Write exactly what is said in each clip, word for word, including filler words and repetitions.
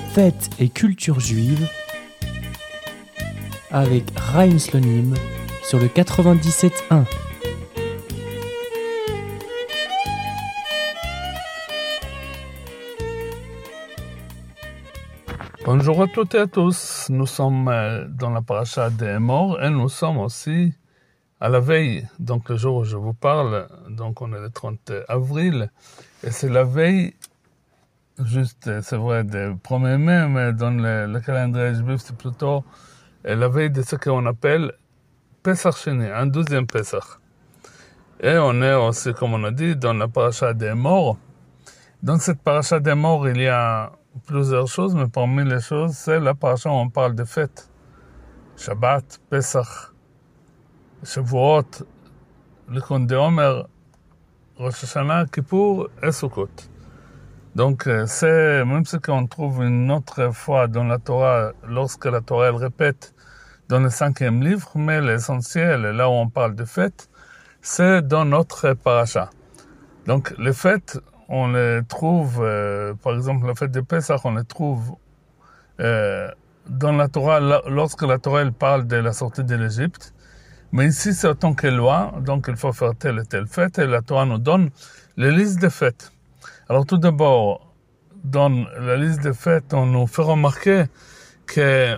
Fêtes et culture juive avec Chaim Slonim sur le quatre-vingt-dix-sept un. Bonjour à toutes et à tous, nous sommes dans la paracha des morts et nous sommes aussi à la veille, donc le jour où je vous parle, donc on est le trente avril, et c'est la veille, juste, c'est vrai, des premier mai, mais dans le, le calendrier juif, c'est plutôt la veille de ce qu'on appelle Pesach Sheni, un douzième Pesach. Et on est aussi, comme on a dit, dans la paracha des morts. Dans cette paracha des morts, il y a plusieurs choses, mais parmi les choses, c'est la paracha où on parle de fêtes. Shabbat, Pesach, Shavuot, le Compte de Omer, Rosh Hashanah, Kippour et Sukkot. Donc, c'est, même ce qu'on trouve une autre fois dans la Torah, lorsque la Torah, elle répète dans le cinquième livre, mais l'essentiel, là où on parle de fêtes, c'est dans notre paracha. Donc, les fêtes, on les trouve, euh, par exemple, la fête de Pesach, on les trouve euh, dans la Torah, lorsque la Torah, elle parle de la sortie de l'Égypte. Mais ici, c'est autant que loi, donc il faut faire telle et telle fête, et la Torah nous donne les listes de fêtes. Alors tout d'abord, dans la liste de fêtes, on nous fait remarquer que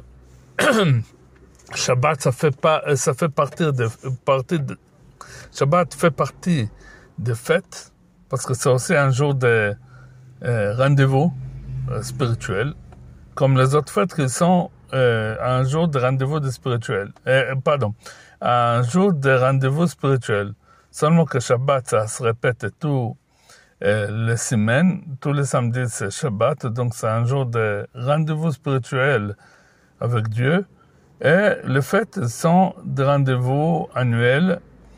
Shabbat, ça fait pas, ça fait partie de, partie de, Shabbat fait partie des fêtes, parce que c'est aussi un jour de euh, rendez-vous euh, spirituel, comme les autres fêtes qui sont euh, un jour de rendez-vous de spirituel. Euh, pardon. un jour de rendez-vous spirituel. Seulement que Shabbat, ça se répète tout euh, les semaines. Tous les samedis, c'est Shabbat. Donc, c'est un jour de rendez-vous spirituel avec Dieu. Et les fêtes sont des rendez-vous annuels.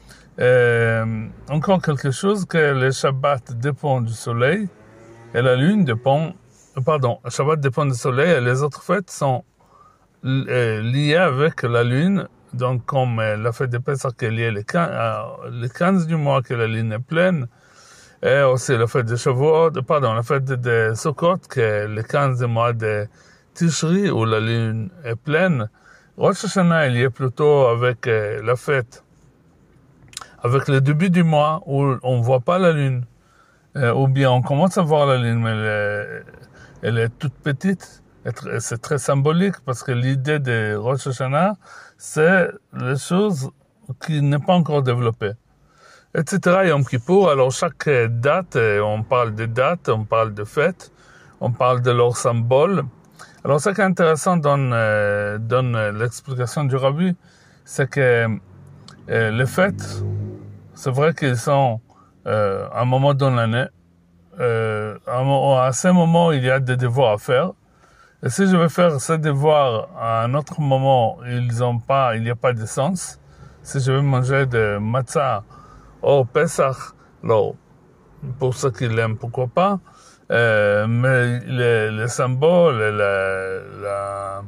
Euh, encore quelque chose, que le Shabbat dépend du soleil et la lune dépend... Pardon, le Shabbat dépend du soleil et les autres fêtes sont euh, liées avec la lune. Donc, comme euh, la fête de Pesach qui est liée le quinze, euh, le quinze du mois, que la lune est pleine, et aussi la fête de Shavuot, pardon, la fête de, de Sukkot, qui est le quinze du mois de Tishri, où la lune est pleine. Rosh Hashanah, il y est plutôt avec euh, la fête, avec le début du mois, où on ne voit pas la lune, euh, ou bien on commence à voir la lune, mais elle est, elle est toute petite. C'est très symbolique parce que l'idée de Rosh Hashanah, c'est les choses qui n'est pas encore développées, et cetera. Yom Kippour, alors chaque date, on parle de dates, on parle de fêtes, on parle de leurs symboles. Alors ce qui est intéressant dans, euh, dans l'explication du Rabbi, c'est que euh, les fêtes, c'est vrai qu'ils sont euh, à un moment dans l'année, euh, à, à ce moment il y a des devoirs à faire. Et si je vais faire ces devoirs à un autre moment, ils ont pas, il n'y a pas de sens. Si je vais manger de matzah au Pesach, alors, pour ceux qui l'aiment, pourquoi pas. Euh, mais les, les symboles, la, la,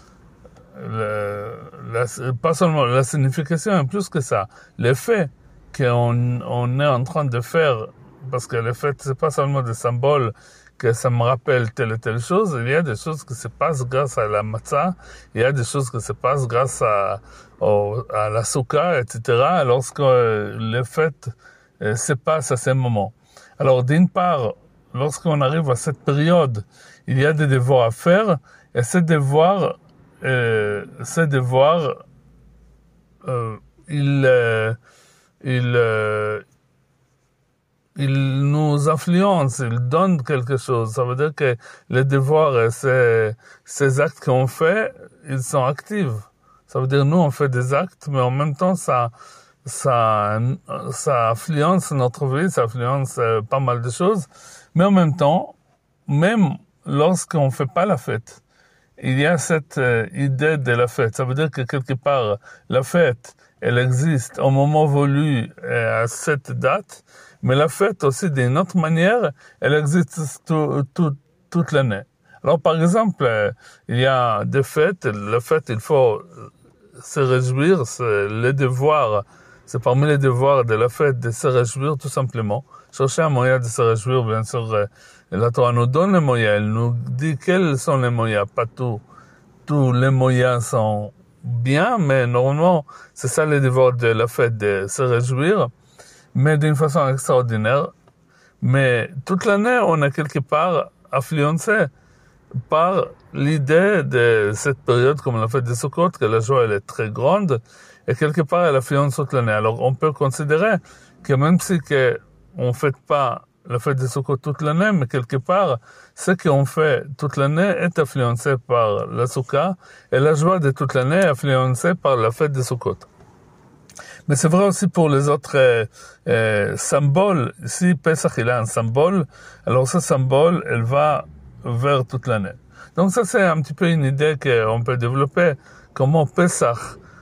la, la, pas seulement la signification, mais plus que ça, les faits qu'on on est en train de faire, parce que les faits, c'est pas seulement des symboles, que ça me rappelle telle et telle chose. Il y a des choses qui se passent grâce à la matzah, il y a des choses qui se passent grâce à, au, à la souka, et cetera, lorsque euh, les fêtes euh, se passent à ces moments. Alors, d'une part, lorsqu'on arrive à cette période, il y a des devoirs à faire, et ces devoirs, euh, ces devoirs, euh, ils, euh, ils, euh, il nous influence, il donne quelque chose. Ça veut dire que les devoirs, ces, ces actes qu'on fait, ils sont actifs. Ça veut dire nous, on fait des actes, mais en même temps, ça, ça, ça influence notre vie, ça influence pas mal de choses. Mais en même temps, même lorsqu'on fait pas la fête, il y a cette euh, idée de la fête. Ça veut dire que quelque part, la fête, elle existe au moment voulu euh, à cette date, mais la fête aussi, d'une autre manière, elle existe tout, tout, toute l'année. Alors, par exemple, euh, il y a des fêtes. La fête, il faut se réjouir, c'est le devoir c'est parmi les devoirs de la fête de se réjouir tout simplement. Chercher un moyen de se réjouir, bien sûr, euh, la Torah nous donne les moyens, elle nous dit quels sont les moyens, pas tout. Tous les moyens sont bien, mais normalement, c'est ça le devoir de la fête, de se réjouir, mais d'une façon extraordinaire. Mais toute l'année, on est quelque part influencé par l'idée de cette période, comme la fête de Sukkot, que la joie elle est très grande, et quelque part, elle influence toute l'année. Alors, on peut considérer que même si que on ne fait pas la fête de Sukkot toute l'année, mais quelque part, ce qu'on fait toute l'année est influencé par la Soukha, et la joie de toute l'année est influencée par la fête de Sukkot. Mais c'est vrai aussi pour les autres euh, euh, symboles. Si Pesach il a un symbole, alors ce symbole, elle va vers toute l'année. Donc ça, c'est un petit peu une idée qu'on peut développer, comment Pesach,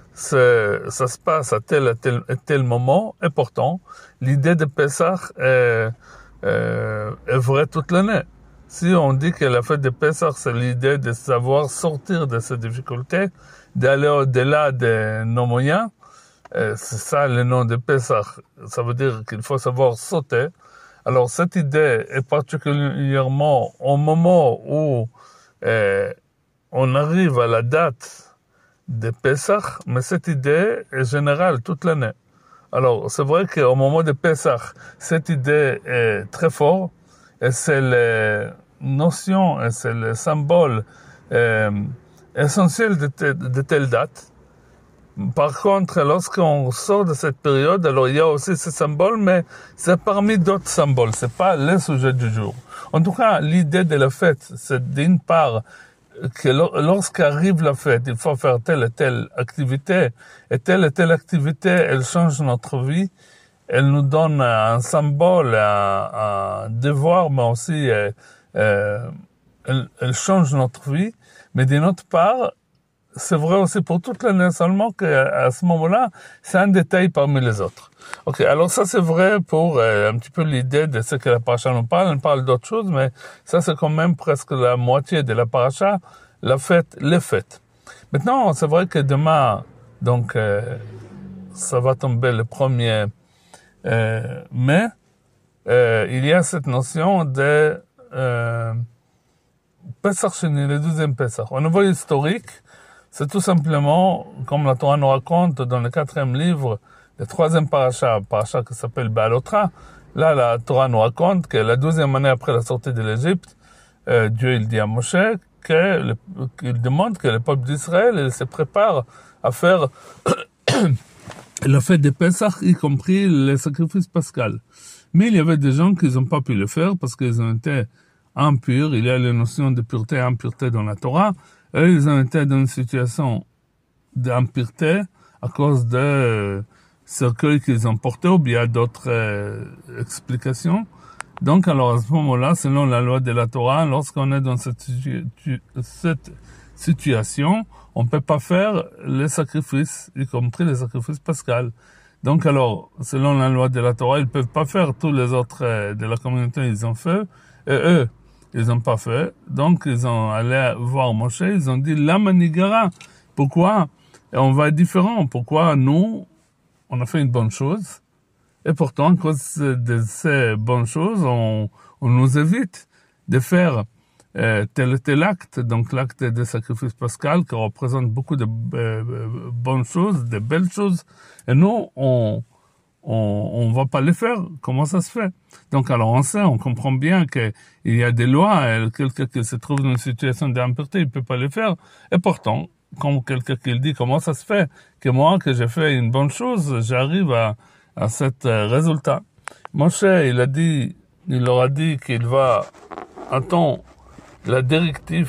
ça se passe à tel à tel, à tel moment, et pourtant, l'idée de Pesach est, est, est vraie toute l'année. Si on dit que la fête de Pesach, c'est l'idée de savoir sortir de ces difficultés, d'aller au-delà de nos moyens, c'est ça le nom de Pesach. Ça veut dire qu'il faut savoir sauter. Alors cette idée est particulièrement au moment où euh, on arrive à la date de Pesach, mais cette idée est générale toute l'année. Alors c'est vrai qu'au moment de Pesach, cette idée est très forte et c'est la notion et c'est le symbole euh, essentiel de, te, de telle date. Par contre, lorsqu'on sort de cette période, alors il y a aussi ce symbole, mais c'est parmi d'autres symboles, c'est pas le sujet du jour. En tout cas, l'idée de la fête, c'est d'une part que lorsqu'arrive la fête, il faut faire telle et telle activité, et telle et telle activité, elle change notre vie, elle nous donne un symbole, un, un devoir, mais aussi euh, euh, elle, elle change notre vie, mais d'une autre part, c'est vrai aussi pour toute l'année, seulement qu'à ce moment-là, c'est un détail parmi les autres. Ok, alors ça c'est vrai pour euh, un petit peu l'idée de ce que la paracha nous parle. On parle d'autres choses, mais ça c'est quand même presque la moitié de la paracha, la fête, les fêtes. Maintenant, c'est vrai que demain, donc, euh, ça va tomber le premier euh, mai, euh, il y a cette notion de euh, Pesach Sheni, le douzième Pesach. Au niveau historique, c'est tout simplement, comme la Torah nous raconte dans le quatrième livre, le troisième paracha, paracha qui s'appelle Ba'alotra, là, la Torah nous raconte que la douzième année après la sortie de l'Égypte, euh, Dieu, il dit à Moshe qu'il demande que le peuple d'Israël, il se prépare à faire la fête de Pesach, y compris les sacrifices pascal. Mais il y avait des gens qui n'ont pas pu le faire parce qu'ils ont été impurs. Il y a la notion de pureté et impureté dans la Torah. Eux, ils ont été dans une situation d'impureté à cause de euh, cercueils qu'ils ont portés ou bien d'autres euh, explications. Donc, alors, à ce moment-là, selon la loi de la Torah, lorsqu'on est dans cette, cette situation, on ne peut pas faire les sacrifices, y compris les sacrifices pascal. Donc, alors, selon la loi de la Torah, ils ne peuvent pas faire tous les autres euh, de la communauté, ils ont fait, et eux, ils n'ont pas fait. Donc, ils ont allé voir Moshe, ils ont dit, la manigara. Pourquoi? Et on va être différent. Pourquoi nous, on a fait une bonne chose, et pourtant, à cause de ces bonnes choses, on, on nous évite de faire euh, tel et tel acte, donc l'acte de sacrifice pascal, qui représente beaucoup de euh, bonnes choses, de belles choses, et nous, on on on va pas les faire. Comment ça se fait? Donc, alors, on sait, on comprend bien qu'il y a des lois, et quelqu'un qui se trouve dans une situation d'impureté, il peut pas les faire, et pourtant, comme quelqu'un qui dit, comment ça se fait que moi, que j'ai fait une bonne chose, j'arrive à à cet euh, résultat. Moshe, il a dit, il leur a dit qu'il va attendre la directive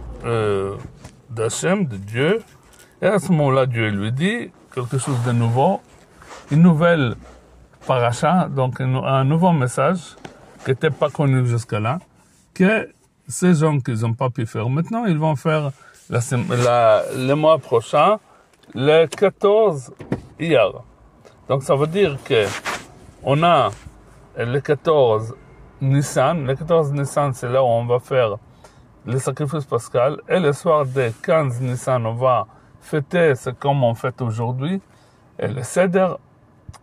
euh, d'Hachem, de Dieu, et à ce moment-là, Dieu lui dit quelque chose de nouveau, une nouvelle paracha, donc un, un nouveau message qui n'était pas connu jusqu'à là, que ces gens qui n'ont pas pu faire maintenant, ils vont faire la, la, le mois prochain, le quatorze Iyar. Donc ça veut dire que on a le quatorze Nissan. Le quatorze Nissan, c'est là où on va faire le sacrifice pascal. Et le soir des quinze Nissan, on va fêter, c'est comme on fête aujourd'hui, et le Seder.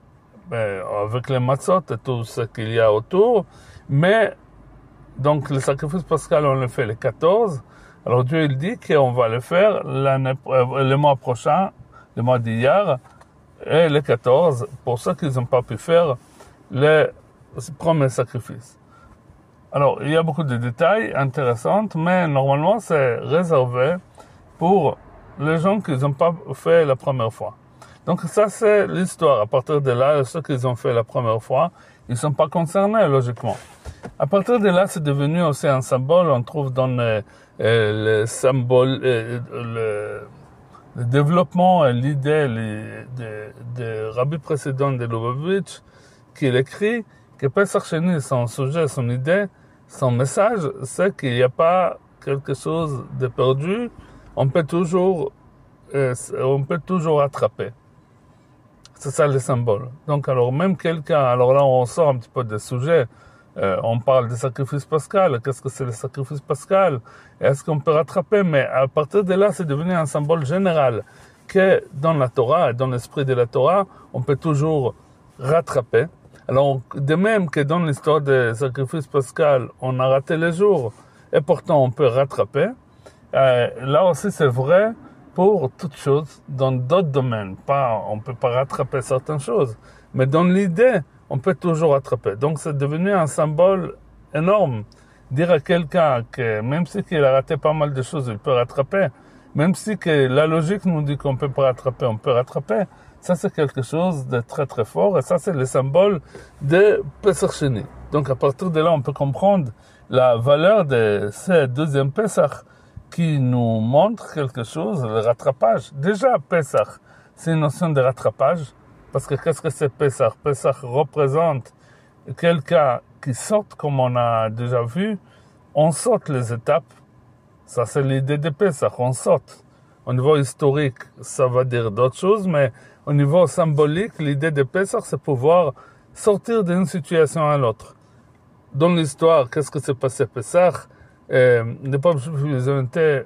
ben, avec les matzot et tout ce qu'il y a autour. Mais, donc, le sacrifice pascal, on le fait le quatorze. Alors, Dieu, il dit qu'on va le faire l'année, euh, le mois prochain, le mois d'hier, et le quatorze, pour ceux qui n'ont pas pu faire le premier sacrifice. Alors, il y a beaucoup de détails intéressants, mais normalement, c'est réservé pour les gens qui n'ont pas fait la première fois. Donc, ça, c'est l'histoire. À partir de là, ceux qui ont fait la première fois, ils ne sont pas concernés, logiquement. À partir de là, c'est devenu aussi un symbole. On trouve dans le, euh, le symbole, euh, le, le développement, l'idée de, de Rabbi précédent de Lubavitch, qui écrit que Pesach Sheni, son sujet, son idée, son message, c'est qu'il n'y a pas quelque chose de perdu. On peut toujours, euh, on peut toujours attraper. C'est ça le symbole. Donc, alors, même quelqu'un, alors là, on sort un petit peu des sujets. Euh, on parle du sacrifice pascal. Qu'est-ce que c'est le sacrifice pascal? Est-ce qu'on peut rattraper? Mais à partir de là, c'est devenu un symbole général que dans la Torah et dans l'esprit de la Torah, on peut toujours rattraper. Alors, de même que dans l'histoire du sacrifice pascal, on a raté les jours et pourtant on peut rattraper. Euh, là aussi, c'est vrai pour toutes choses dans d'autres domaines. Pas, on ne peut pas rattraper certaines choses, mais dans l'idée, on peut toujours rattraper. Donc, c'est devenu un symbole énorme. Dire à quelqu'un que même si il a raté pas mal de choses, il peut rattraper. Même si que la logique nous dit qu'on ne peut pas rattraper, on peut rattraper. Ça, c'est quelque chose de très très fort. Et ça, c'est le symbole de Pesach Sheni. Donc, à partir de là, on peut comprendre la valeur de ce deuxième Pesach qui nous montre quelque chose, le rattrapage. Déjà, Pesach, c'est une notion de rattrapage. Parce que qu'est-ce que c'est Pesach? Pesach représente quelqu'un qui saute, comme on a déjà vu. On saute les étapes. Ça, c'est l'idée de Pesach. On saute. Au niveau historique, ça va dire d'autres choses, mais au niveau symbolique, l'idée de Pesach, c'est pouvoir sortir d'une situation à l'autre. Dans l'histoire, qu'est-ce que s'est passé à Pesach? Euh, les peuples juifs, ils ont été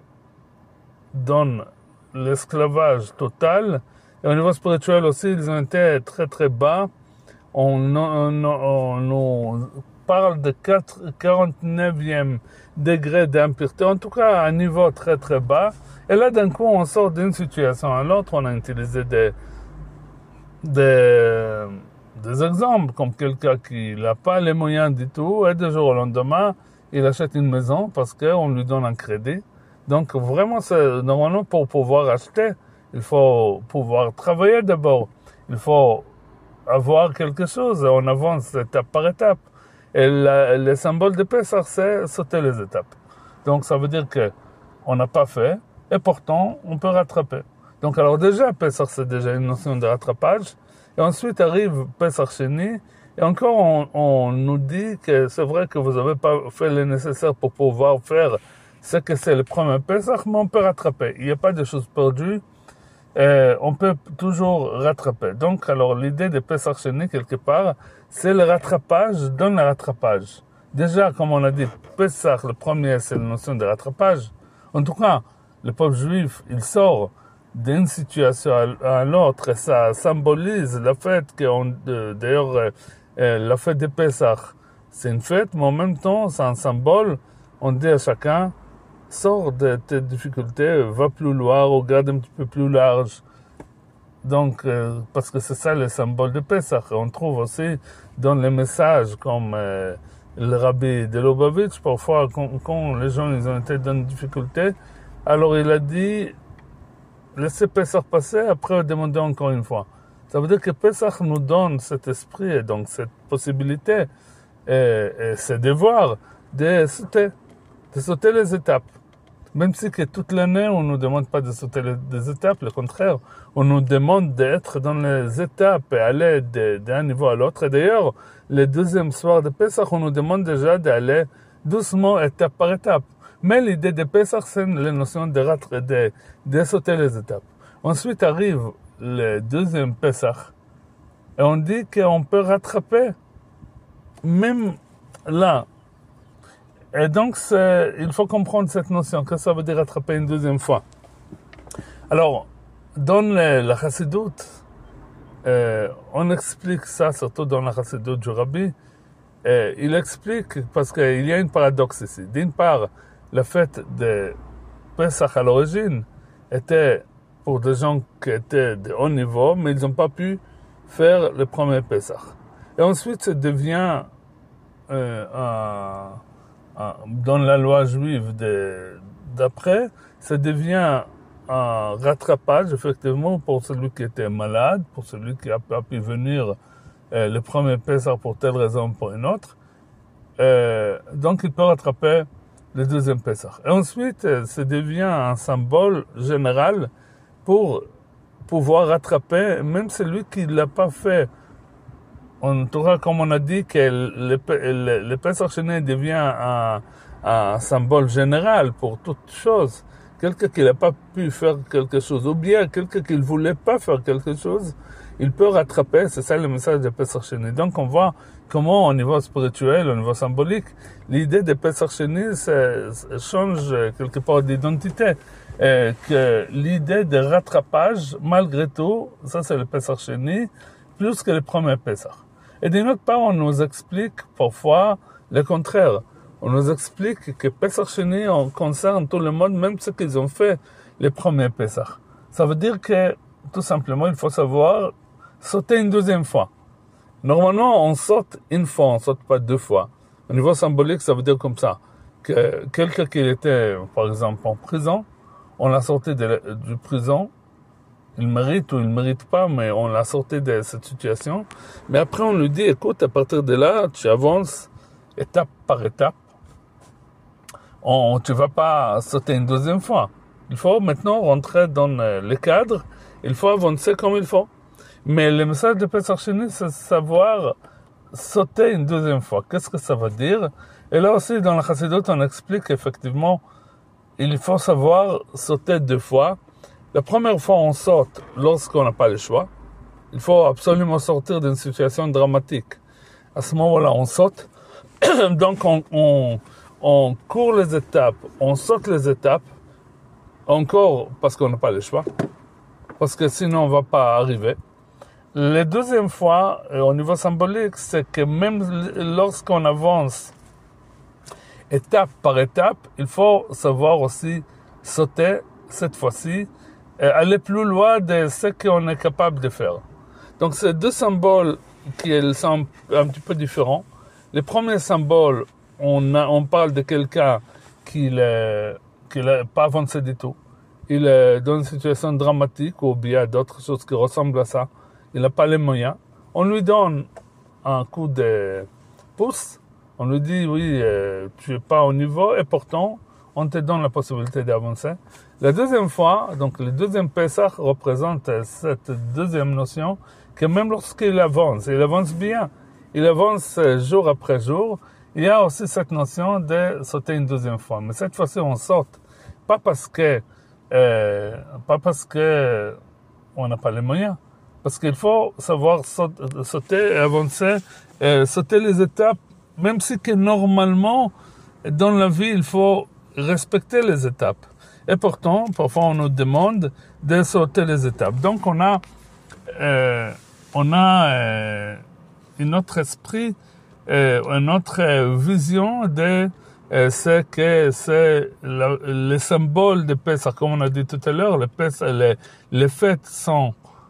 dans l'esclavage total. Et au niveau spirituel aussi, ils ont été très très bas. On, on, on nous parle de quarante-neuvième degré d'impureté, en tout cas à un niveau très très bas. Et là, d'un coup, on sort d'une situation à l'autre. On a utilisé des, des, des exemples, comme quelqu'un qui n'a pas les moyens du tout, et du jour au lendemain, il achète une maison parce qu'on lui donne un crédit. Donc, vraiment, c'est, normalement, pour pouvoir acheter, il faut pouvoir travailler d'abord. Il faut avoir quelque chose. On avance étape par étape. Et la, le symbole de Pesach, c'est sauter les étapes. Donc, ça veut dire qu'on n'a pas fait, et pourtant, on peut rattraper. Donc, alors déjà, Pesach, c'est déjà une notion de rattrapage. Et ensuite arrive Pesach Sheni. Et encore, on, on nous dit que c'est vrai que vous n'avez pas fait le nécessaire pour pouvoir faire ce que c'est le premier Pesach, mais on peut rattraper. Il n'y a pas de choses perdues. Euh, on peut toujours rattraper. Donc, alors, l'idée de Pesach Sheni, quelque part, c'est le rattrapage dans le rattrapage. Déjà, comme on a dit, Pesach, le premier, c'est la notion de rattrapage. En tout cas, le peuple juif, il sort d'une situation à, à l'autre, et ça symbolise le fait qu'on, d'ailleurs, euh, euh, la fête de Pesach, c'est une fête, mais en même temps, c'est un symbole. On dit à chacun, sors de tes difficultés, va plus loin, regarde un petit peu plus large. Donc, euh, parce que c'est ça le symbole de Pesach. On trouve aussi dans les messages, comme euh, le rabbi de Lubavitch, parfois, quand, quand les gens ils ont été dans une difficulté, alors il a dit, laissez Pesach passer, après demandez encore une fois. Ça veut dire que Pesach nous donne cet esprit, et donc cette possibilité, et, et ce devoir de sauter, de sauter les étapes. Même si que toute l'année, on ne nous demande pas de sauter les, les étapes, le contraire, on nous demande d'être dans les étapes et aller de, d'un niveau à l'autre. Et d'ailleurs, le deuxième soir de Pesach, on nous demande déjà d'aller doucement, étape par étape. Mais l'idée de Pesach, c'est la notion de, ratre, de, de sauter les étapes. Ensuite arrive le deuxième Pesach, et on dit qu'on peut rattraper, même là. Et donc, c'est, il faut comprendre cette notion, que ça veut dire rattraper une deuxième fois. Alors, dans le, la Chassidut, euh, on explique ça, surtout dans la Chassidut du Rabbi. Euh, il explique, parce qu'il y a une paradoxe ici. D'une part, le fait de Pesach à l'origine était pour des gens qui étaient de haut niveau, mais ils n'ont pas pu faire le premier Pesach. Et ensuite, ça devient, euh, un, un, dans la loi juive de, d'après, ça devient un rattrapage, effectivement, pour celui qui était malade, pour celui qui n'a pas pu venir euh, le premier Pesach pour telle raison ou pour une autre. Euh, donc, il peut rattraper le deuxième Pesach. Et ensuite, ça devient un symbole général pour pouvoir rattraper même celui qui ne l'a pas fait. En tout cas, comme on a dit, que le, le, le Pesach Sheni devient un, un symbole général pour toute chose. Quelqu'un qui n'a pas pu faire quelque chose, ou bien quelqu'un qui ne voulait pas faire quelque chose, il peut rattraper. C'est ça le message de Pesach Sheni. Donc on voit comment au niveau spirituel, au niveau symbolique, l'idée de Pesach Sheni change quelque part d'identité. Et que l'idée de rattrapage, malgré tout, ça c'est le Pesach Sheni, plus que le premier Pesach. Et d'une autre part, on nous explique parfois le contraire. On nous explique que Pesach Sheni on concerne tout le monde, même ceux qui ont fait les premiers Pesach. Ça veut dire que, tout simplement, il faut savoir sauter une deuxième fois. Normalement, on saute une fois, on ne saute pas deux fois. Au niveau symbolique, ça veut dire comme ça, que quelqu'un qui était, par exemple, en prison, on l'a sorti de la, du prison, il mérite ou il ne mérite pas, mais on l'a sorti de cette situation. Mais après, on lui dit, écoute, à partir de là, tu avances étape par étape. On, tu ne vas pas sauter une deuxième fois. Il faut maintenant rentrer dans le cadre, il faut avancer comme il faut. Mais le message de Pesach Sheni, c'est savoir sauter une deuxième fois. Qu'est-ce que ça veut dire? Et là aussi, dans la Chassidut, on explique effectivement, il faut savoir sauter deux fois. La première fois, on saute lorsqu'on n'a pas le choix. Il faut absolument sortir d'une situation dramatique. À ce moment-là, on saute. Donc, on, on, on court les étapes, on saute les étapes, encore parce qu'on n'a pas le choix, parce que sinon, on ne va pas arriver. La deuxième fois, au niveau symbolique, c'est que même lorsqu'on avance étape par étape, il faut savoir aussi sauter cette fois-ci, et aller plus loin de ce qu'on est capable de faire. Donc, c'est deux symboles qui sont un petit peu différents. Le premier symbole, on, a, on parle de quelqu'un qui n'a pas avancé du tout. Il est dans une situation dramatique ou bien d'autres choses qui ressemblent à ça. Il n'a pas les moyens. On lui donne un coup de pouce. On lui dit, oui, euh, tu n'es pas au niveau et pourtant, on te donne la possibilité d'avancer. La deuxième fois, donc le deuxième Pesach représente cette deuxième notion que même lorsqu'il avance, il avance bien, il avance jour après jour, il y a aussi cette notion de sauter une deuxième fois. Mais cette fois-ci, on saute. Pas parce que, euh, pas parce que on n'a pas les moyens. Parce qu'il faut savoir sauter et avancer, et sauter les étapes, même si que normalement, dans la vie, il faut respecter les étapes. Et pourtant, parfois, on nous demande de sauter les étapes. Donc, on a, euh, on a euh, un autre esprit, euh, une autre vision de euh, ce que c'est la, les symboles de Pesach. Comme on a dit tout à l'heure, les, Pesach, les, les fêtes sont,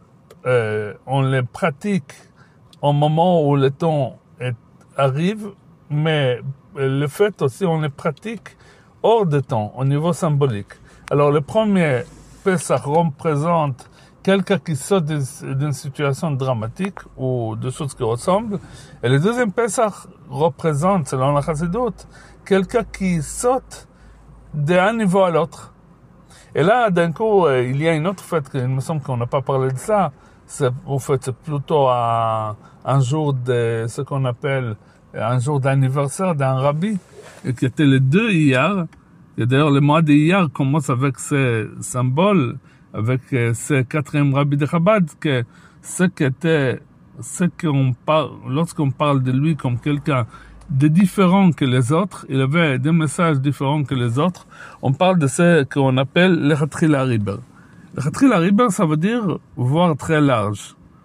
euh, on les pratique au moment où le temps est, arrive, mais le fait aussi, on les pratique hors de temps, au niveau symbolique. Alors, le premier Pesach représente quelqu'un qui sort d'une situation dramatique ou de choses qui ressemblent. Et le deuxième Pesach représente, selon la Chassidut, quelqu'un qui saute d'un niveau à l'autre. Et là, d'un coup, il y a une autre fête, il me semble qu'on n'a pas parlé de ça. C'est, en fait, c'est plutôt un, un jour de ce qu'on appelle un jour d'anniversaire d'un rabbi, qui était le deux Iyar. Et d'ailleurs, le mois de Iyar commence avec ces symboles, avec ce quatrième rabbi de Chabad, que ce qui était, ce qu'on parle, lorsqu'on parle de lui comme quelqu'un de différent que les autres, il avait des messages différents que les autres, on parle de ce qu'on appelle le Chatril HaRiber. Le Chatril HaRiber, ça veut dire voir très large.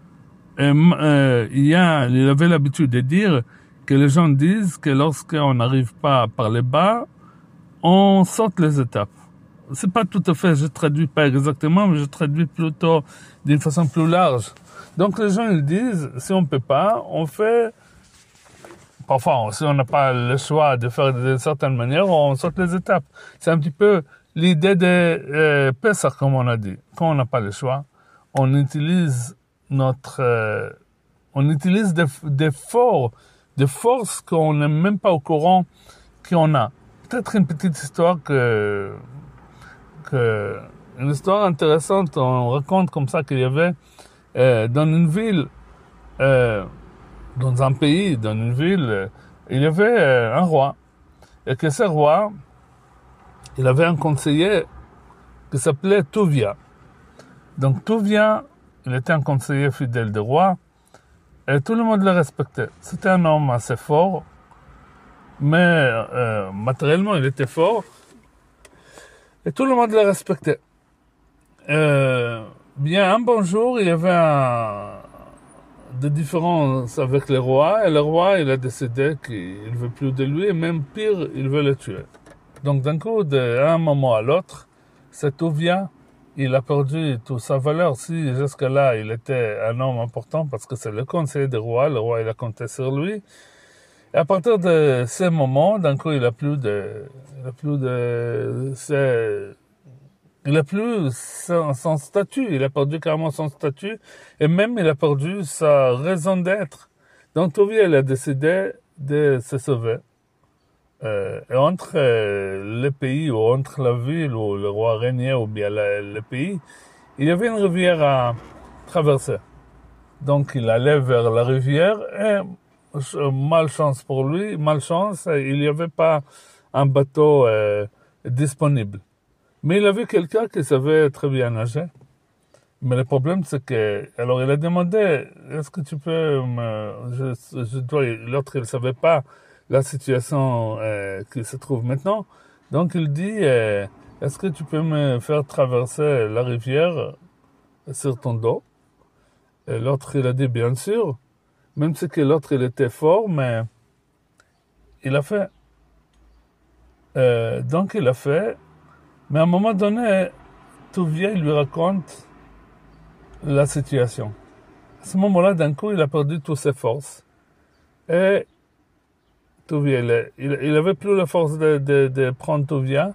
Et, euh, il, y a, il avait l'habitude de dire que les gens disent que lorsqu'on n'arrive pas par les bas, on saute les étapes. C'est pas tout à fait, je traduis pas exactement, mais je traduis plutôt d'une façon plus large. Donc les gens ils disent, si on peut pas, on fait, parfois si on n'a pas le choix de faire d'une certaine manière, on saute les étapes. C'est un petit peu l'idée de euh, Pessah, comme on a dit. Quand on n'a pas le choix, on utilise notre, euh, on utilise des, des forces, des forces qu'on n'est même pas au courant qu'on a. Peut-être une petite histoire que, que, une histoire intéressante, on raconte comme ça qu'il y avait euh, dans une ville, euh, dans un pays, dans une ville, euh, il y avait euh, un roi. Et que ce roi, il avait un conseiller qui s'appelait Tuvia. Donc Tuvia, il était un conseiller fidèle du roi, et tout le monde le respectait. C'était un homme assez fort, mais euh, matériellement, il était fort, et tout le monde le respectait. Euh, bien, un bon jour, il y avait un, des différences avec le roi, et le roi, il a décidé qu'il ne veut plus de lui, et même pire, il veut le tuer. Donc, d'un coup, d'un moment à l'autre, cet Tuvia, il a perdu toute sa valeur. Si jusque-là, il était un homme important, parce que c'est le conseiller du roi, le roi, il a compté sur lui. Et à partir de ce moment, d'un coup, il a plus de, il a plus de, c'est, il a plus son, son statut. Il a perdu carrément son statut. Et même, il a perdu sa raison d'être. Donc, Tuvia, il a décidé de se sauver. Euh, et entre euh, le pays, ou entre la ville où le roi régnait, ou bien le, le pays, il y avait une rivière à traverser. Donc, il allait vers la rivière et, malchance pour lui, malchance, il n'y avait pas un bateau euh, disponible. Mais il a vu quelqu'un qui savait très bien nager. Mais le problème, c'est que, alors il a demandé, est-ce que tu peux me, je, je dois, l'autre, il ne savait pas la situation euh, qui se trouve maintenant. Donc il dit, euh, est-ce que tu peux me faire traverser la rivière sur ton dos? Et l'autre, il a dit, bien sûr. Même si que l'autre, il était fort, mais il a fait. Euh, donc il a fait. Mais à un moment donné, Tuvia, il lui raconte la situation. À ce moment-là, d'un coup, il a perdu toutes ses forces. Et Tuvia, il, il, il avait plus la force de, de, de prendre Tuvia.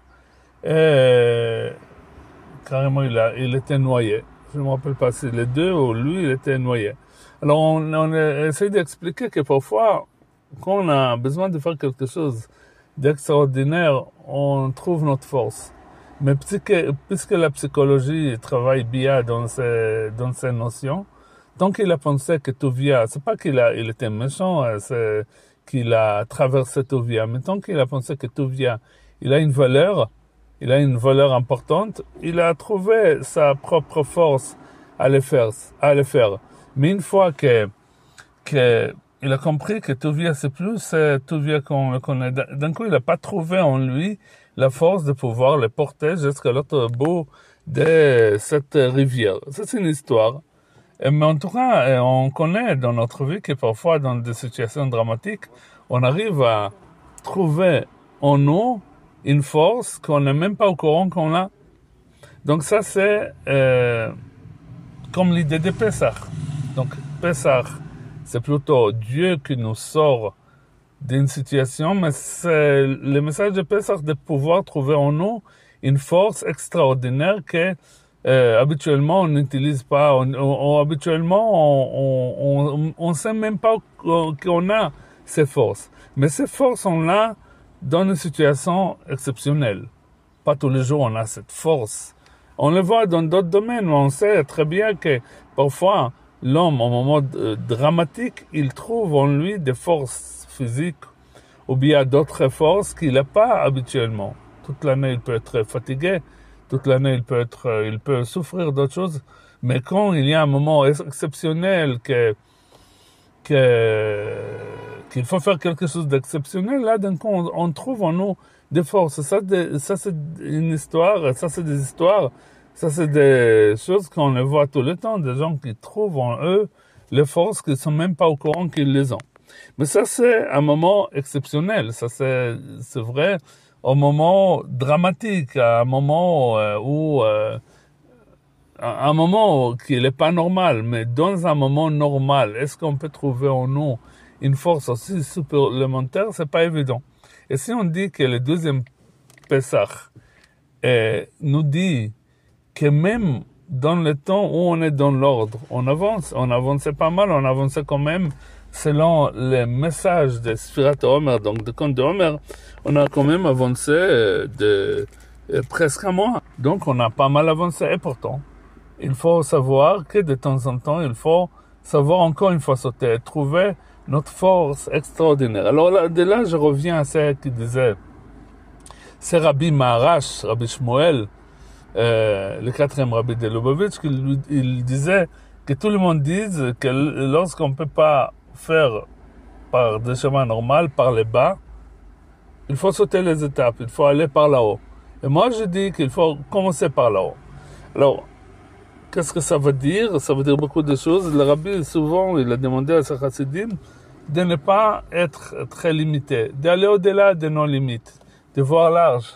Et carrément, il, a, il était noyé. Je ne me rappelle pas si les deux ou lui, il était noyé. Alors, on, on essaie d'expliquer que parfois, quand on a besoin de faire quelque chose d'extraordinaire, on trouve notre force. Mais puisque, puisque la psychologie travaille bien dans ces, dans ces notions, tant qu'il a pensé que Tuvia, c'est pas qu'il a, il était méchant, c'est qu'il a traversé Tuvia, mais tant qu'il a pensé que Tuvia, il a une valeur, il a une valeur importante, il a trouvé sa propre force à le faire, à le faire. Mais une fois que, que il a compris que Tuvia c'est plus c'est Tuvia qu'on le connaît, d'un coup il n'a pas trouvé en lui la force de pouvoir le porter jusqu'à l'autre bout de cette rivière. Ça, c'est une histoire. Mais en tout cas, on connaît dans notre vie que parfois, dans des situations dramatiques, on arrive à trouver en nous une force qu'on n'est même pas au courant qu'on a. Donc ça, c'est euh, comme l'idée de Pessah. Donc Pessah, c'est plutôt Dieu qui nous sort d'une situation, mais c'est le message de Pessah de pouvoir trouver en nous une force extraordinaire que euh, habituellement on n'utilise pas. On, on, habituellement, on on, on sait même pas qu'on a ces forces. Mais ces forces, on l'a dans une situation exceptionnelle. Pas tous les jours on a cette force. On le voit dans d'autres domaines, on sait très bien que parfois l'homme, au moment dramatique, il trouve en lui des forces physiques ou bien d'autres forces qu'il n'a pas habituellement. Toute l'année, il peut être fatigué, toute l'année, il peut être, il peut souffrir d'autres choses, mais quand il y a un moment exceptionnel que, que, qu'il faut faire quelque chose d'exceptionnel, là, d'un coup, on, on trouve en nous des forces. Ça, de, ça, c'est une histoire, ça, c'est des histoires, ça, c'est des choses qu'on voit tout le temps, des gens qui trouvent en eux les forces qui ne sont même pas au courant qu'ils les ont. Mais ça, c'est un moment exceptionnel. Ça, c'est, c'est vrai, un moment dramatique, un moment euh, où... Euh, un moment qui n'est pas normal, mais dans un moment normal, est-ce qu'on peut trouver en nous une force aussi supplémentaire? C'est pas évident. Et si on dit que le deuxième Pessah euh, nous dit que même dans le temps où on est dans l'ordre, on avance, on avançait pas mal, on avançait quand même selon les messages de Sfirat Omer, donc de compte de Omer, on a quand même avancé de, de presque un mois. Donc on a pas mal avancé et pourtant, il faut savoir que de temps en temps, il faut savoir encore une fois sauter, trouver notre force extraordinaire. Alors là, de là, je reviens à ce qu'il disait. C'est Rabbi Maharash, Rabbi Shmuel, euh, le quatrième Rabbi de Lubavitch, il, il disait que tout le monde dise que lorsqu'on ne peut pas faire par des chemins normaux, par les bas, il faut sauter les étapes, il faut aller par là-haut. Et moi, je dis qu'il faut commencer par là-haut. Alors, qu'est-ce que ça veut dire? Ça veut dire beaucoup de choses. Le Rabbi, souvent, il a demandé à ses chassidim de ne pas être très limité, d'aller au-delà de nos limites, de voir large.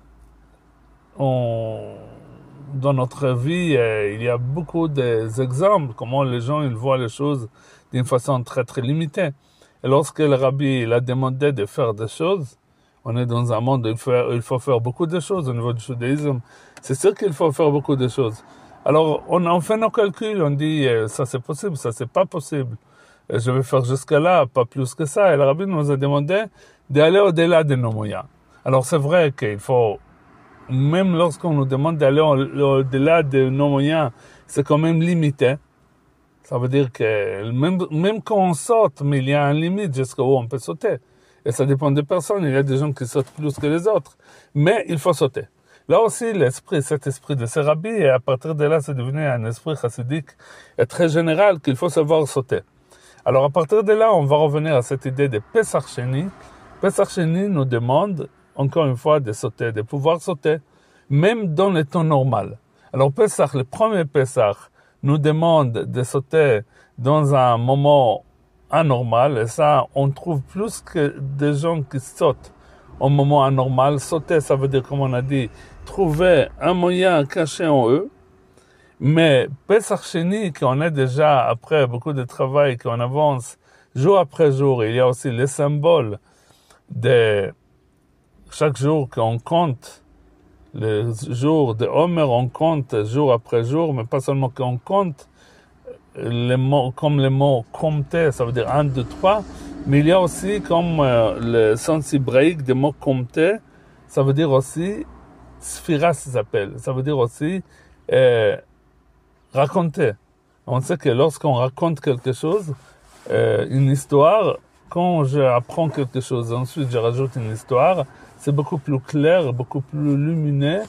On... Dans notre vie, euh, il y a beaucoup d'exemples, comment les gens ils voient les choses d'une façon très très limitée. Et lorsque le Rabbi il a demandé de faire des choses, on est dans un monde où il faut, il faut faire beaucoup de choses au niveau du judaïsme. C'est sûr qu'il faut faire beaucoup de choses. Alors, on, on fait nos calculs, on dit, euh, ça c'est possible, ça c'est pas possible. Euh, je vais faire jusqu'à là, pas plus que ça. Et le Rabbi nous a demandé d'aller au-delà de nos moyens. Alors, c'est vrai qu'il faut, même lorsqu'on nous demande d'aller au-delà de nos moyens, c'est quand même limité. Ça veut dire que même, même quand on saute, mais il y a une limite jusqu'à où on peut sauter. Et ça dépend des personnes. Il y a des gens qui sautent plus que les autres. Mais il faut sauter. Là aussi, l'esprit, cet esprit de ce rabbi, et à partir de là, c'est devenu un esprit chassidique et très général qu'il faut savoir sauter. Alors, à partir de là, on va revenir à cette idée de Pesach Sheni. Pesach Sheni nous demande, encore une fois, de sauter, de pouvoir sauter, même dans le temps normal. Alors, Pesach, le premier Pesach, nous demande de sauter dans un moment anormal, et ça, on trouve plus que des gens qui sautent au moment anormal. Sauter, ça veut dire, comme on a dit, trouver un moyen caché en eux. Mais Pesach Sheni, qu'on est déjà, après beaucoup de travail, qu'on avance jour après jour, il y a aussi les symboles de chaque jour qu'on compte, les jours de Omer, on compte jour après jour, mais pas seulement qu'on compte, les mots, comme les mots compter, ça veut dire un, deux, trois, mais il y a aussi comme euh, le sens hébraïque des mots compter, ça veut dire aussi Sphira, ça s'appelle, ça veut dire aussi euh, raconter. On sait que lorsqu'on raconte quelque chose, euh, une histoire, quand j'apprends quelque chose, ensuite je rajoute une histoire, c'est beaucoup plus clair, beaucoup plus lumineux,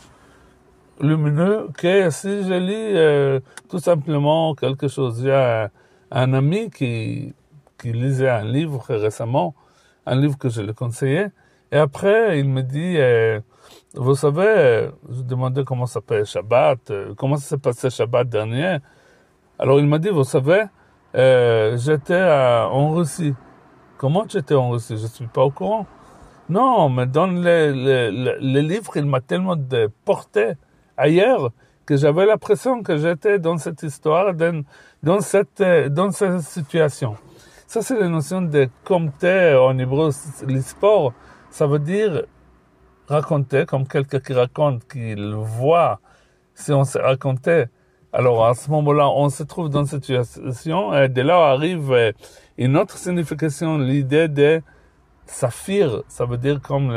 lumineux que si je lis euh, tout simplement quelque chose. J'ai un, un ami qui, qui lisait un livre récemment, un livre que je lui conseillais, et après il me dit, euh, vous savez, je demandais comment ça s'appelle Shabbat, euh, comment ça s'est passé Shabbat dernier. Alors il m'a dit, vous savez, euh, j'étais à, en Russie. Comment j'étais en Russie? Je suis pas au courant. Non, mais dans les, les, les, les livres, il m'a tellement de porté ailleurs que j'avais l'impression que j'étais dans cette histoire, dans, dans, cette, dans cette situation. Ça, c'est la notion de compter en hébreu, l'hispor. Ça veut dire raconter, comme quelqu'un qui raconte, qu'il voit si on s'est raconté. Alors, à ce moment-là, on se trouve dans cette situation, et de là arrive une autre signification, l'idée de saphir. Ça veut dire comme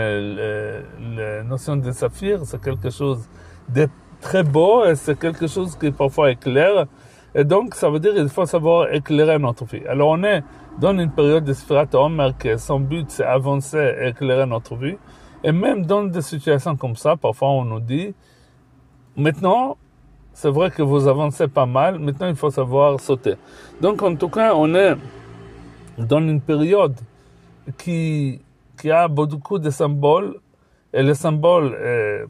la notion de saphir, c'est quelque chose de très beau, et c'est quelque chose qui parfois éclaire. Et donc, ça veut dire qu'il faut savoir éclairer notre vie. Alors, on est dans une période de Sfirat Omer, que son but, c'est avancer et éclairer notre vie. Et même dans des situations comme ça, parfois on nous dit, maintenant, c'est vrai que vous avancez pas mal, maintenant il faut savoir sauter. Donc en tout cas, on est dans une période qui, qui a beaucoup de symboles, et le symbole euh,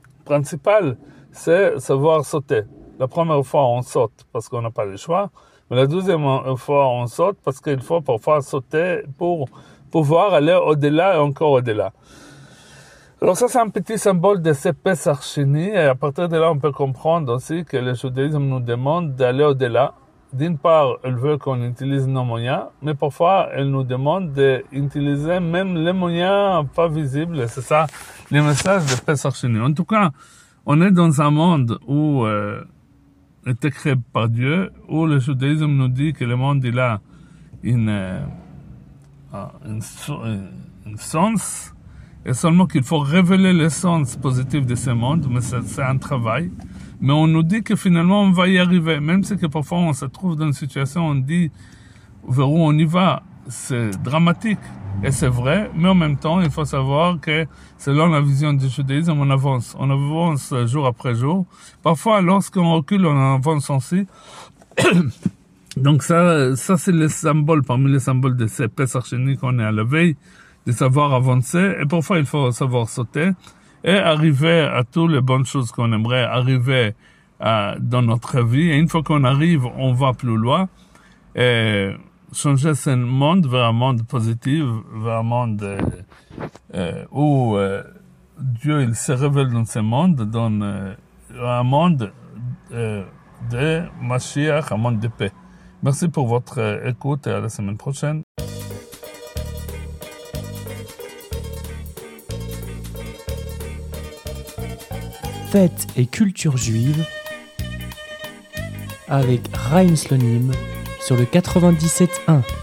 principal, c'est savoir sauter. La première fois, on saute parce qu'on n'a pas le choix, Mais la deuxième fois, on saute parce qu'il faut parfois sauter pour pouvoir aller au-delà et encore au-delà. Alors ça, c'est un petit symbole de ce Pesach Sheni, et à partir de là, on peut comprendre aussi que le judaïsme nous demande d'aller au-delà. D'une part, elle veut qu'on utilise nos moyens, mais parfois, elle nous demande d'utiliser même les moyens pas visibles. C'est ça, le message de Pesach Sheni. En tout cas, on est dans un monde où euh, est créé par Dieu, où le judaïsme nous dit que le monde, il a une, euh, une, une, une sens, et seulement qu'il faut révéler le sens positif de ce monde, mais c'est, c'est un travail. Mais on nous dit que finalement on va y arriver, même si que parfois on se trouve dans une situation où on dit vers où on y va, c'est dramatique, et c'est vrai, mais en même temps il faut savoir que selon la vision du judaïsme, on avance, on avance jour après jour. Parfois lorsqu'on recule, on avance aussi. Donc ça, ça c'est le symbole, parmi les symboles de ces Pesach Sheni qu'on est à la veille, de savoir avancer, et parfois il faut savoir sauter, et arriver à toutes les bonnes choses qu'on aimerait arriver à, dans notre vie. Et une fois qu'on arrive, on va plus loin, et changer ce monde vers un monde positif, vers un monde euh, euh, où euh, Dieu il se révèle dans ce monde, dans euh, un monde euh, de Mashiach, un monde de paix. Merci pour votre euh, écoute et à la semaine prochaine. Fête et culture juive avec Chaim Slonim sur le quatre-vingt-dix-sept point un.